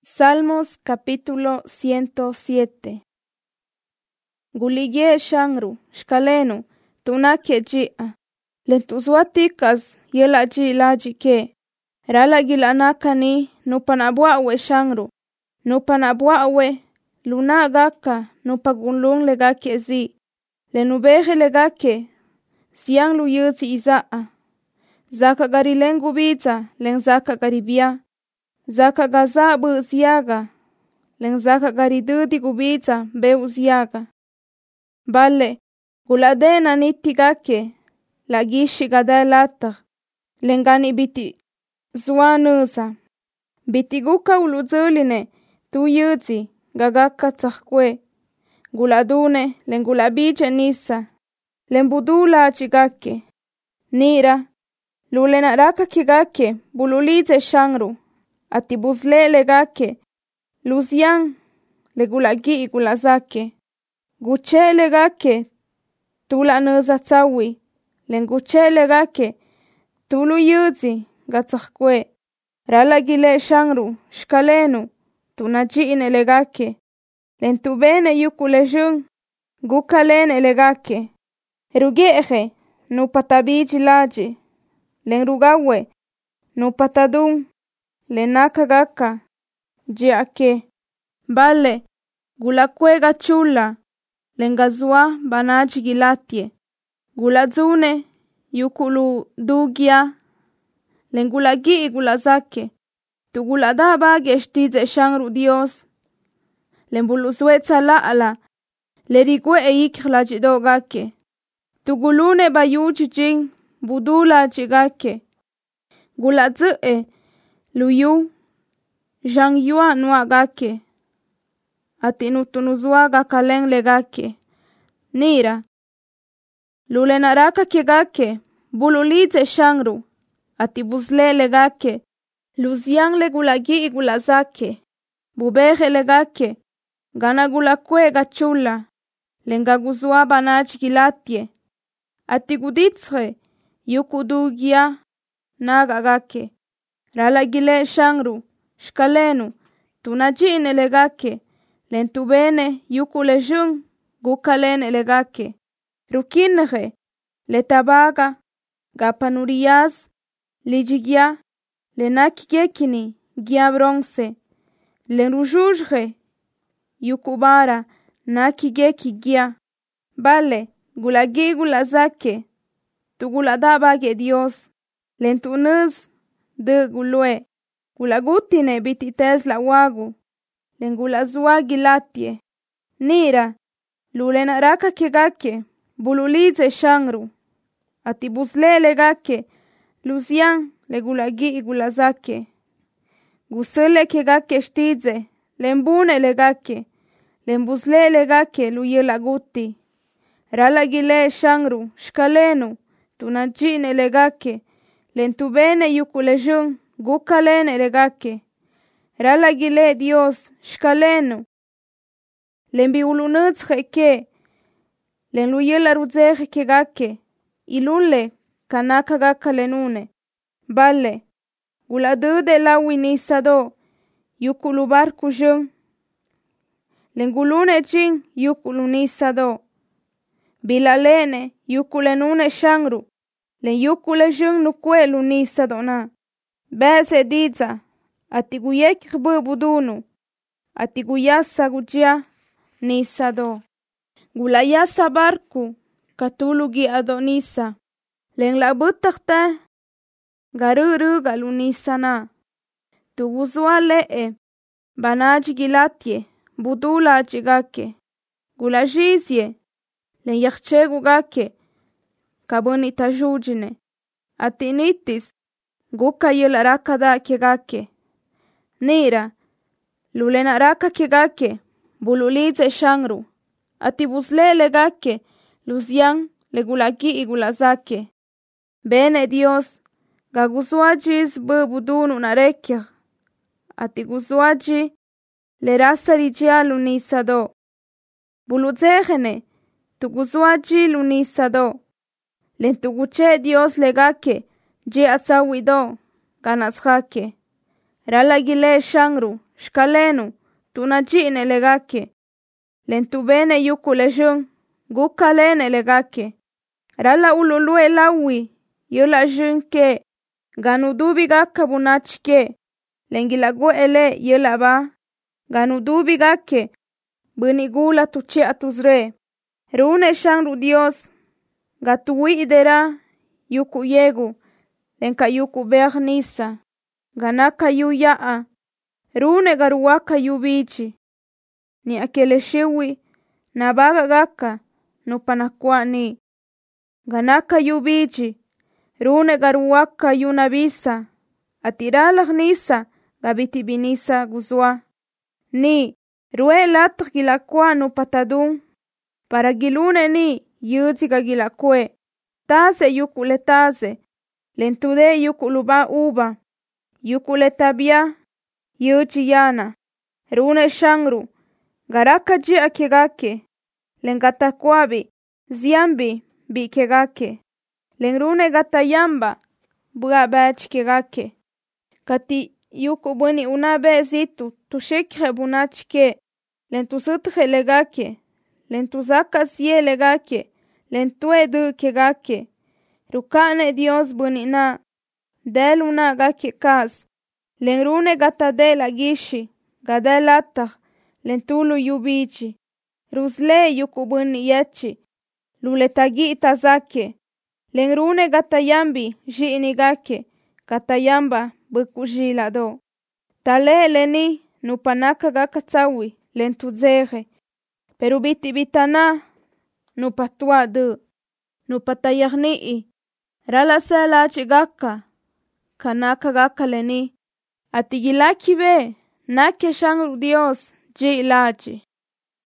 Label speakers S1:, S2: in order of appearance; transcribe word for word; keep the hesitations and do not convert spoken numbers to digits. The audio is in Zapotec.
S1: Salmos capítulo ciento siete. Guliye shangru, shkalenu, tunake jia. Lentuzuatikas yela ji laji ke. Rala gilanakani nupanabwawe shangru. Nupanabwawe luna gaka nupagunlung legake zi. Lenubeje legake siang luyuzi izaa. Zaka garilengu biza len zaka garibia. Zaka gaza bu ziaga, len zaka garidudi gubiza beu ziaga. Bale, guladena nitigake, la gishi gada latar, len gani biti zuanuza. Biti guka uluzuline, tu yuzi, gagaka tsakwe. Guladune, len gulabije nisa, len budula chigake. Nira, lulena raka kigake, bululize shangru. Ati buzle legake, luzian legulagi igulazake. Guche legake, tula nuza tsawi, len guche legake, tulu yuzi gatsakwe. Rala gile shangru, shkalenu, tunajiine legake, len tubene yukulejung, gukalene legake. Rugeje, nu patabiji laji, len rugawe, nu patadung, lenaka gaka, jiake. Bale, gulakwega chula, lengazua banaji gilatie. Gulazune, yukulu dugia, lengulagi igulazake. Tugulada bage eshtize shangru Dios. Lembuluzwetza laala, lerigwe e ikilajido gake. Tugulune bayuji jing, budula jigake. Gulazu e, luyu, jang yua nua gake. Ati nutunuzua gakaleng legake. Nira, lulena raka kegake, bululize shangru. Ati buzle legake, luziang legulagi igulazake. Bubeje legake, gana gulakwe gachula. Lengaguzua banach gilatie. Ati guditzre, yukudugia, naga gake. Rala gile shangru, shkalenu, tunajine legake, lentubene yukulejung, gukalene legake. Rukinre, letabaga, gapanurias, lijigia, lenakigekini, gia bronce, lenrujujre, yukubara, nakigeki gia. Bale, gulagi gulazake, tuguladabage Dios, lentunuz, de gulue, gulagutine bitites la wagu, lengulazua gilatie. Nira, lulena raka kegake, bululize shangru. Ati buzle legake, luzian legulagi igulazake. Gusele kegake shtize, lembune legake, lembuzle legake luye laguti. Rala gile shangru, shkalenu, tunajine legake, lentubene yukulejung, gukalene legake. Rala gile Dios, shkalenu. Lembi ulunutzre ke, len luye la ruzege kegake, ilule kanaka gaka lenune. Bale, guladude la winisado, yukulubar kujung. Len gulune jing, yukulunisado. Bilalene, yukulenune shangru. Len yukulejung nukwe lunisado na. Beze diza, ati guyek rbu budunu, ati guyasa gujia nisado. Gulayasa barku, katulugi adonisa, len la butakta, garuru galunisa na. Tuguzua lee, banaji gilatie, budula jigake. Gulajizye, len yakchegu gake, kabuni tajujine, ati nitis, guka yela raka da kegake. Nira, lulena raka kegake, bululize shangru. Ati buzle legake, luzian legulagi igulazake. Bene Dios, gaguzuajiz bubudunu narekir. Ati guzuaji, le rasarijia lunisado. Buluzegene, tuguzuaji lunisado. Lentuguche Dios legake, je atsawido, ganasjake. Rala gile shangru, Shkalenu, tunajine legake. Lentubene yuku lejun, gukalene legake. Rala ululue lawi, yola junke. Ganudubi gaka bunachike. Lengilagu ele yola ba. Ganudubi gake. Bunigula tuche atuzre. Rune shangru Dios. Gatuwi idera. Yuku yegu. Lenka yuku beag nisa. Ganaka yu yaa. Rune garuwaka yu bichi. Ni akeleshewi. Nabaga gaka. Nupanakwa ni. Ganaka yu bichi. Rune garuwaka yu nabisa. Atiralag nisa. Gabiti binisa guzwa. Ni. Rue latak gilakwa nupatadun. Para gilune ni. Yudziga gilakwe. Tase yuku le tase. Lentude yuku luba uba. Yuku le tabia. Yuchi yana. Rune shangru. Garaka ji akegake. Lengata kwabi. Ziambi. Bi kegake. Lengrune gata yamba. Bua bach kegake. Kati yuku buni unabe zitu. Tushekhe bunachke. Lentusuthe legake. Lentuzaka siye legake. Lentue du kegake. Rukane Dios bunina. Deluna gake kaz. Lengrune gata de la gishi. Gada latag. Lentulu yubichi. Rusle yuku buni yechi. Luletagi itazake. Lengrune gata yambi. Jini gake. Gata yamba. Buku jilado. Tale leni. Nupanaka gaka tsawi. Lentuzere. Pero biti bitana. Nupatua du. Nupatayagni. Rala sela chigaka. Kanaka gaka leni. Atigilaki be. Nake shangru Dios. Ji ilachi.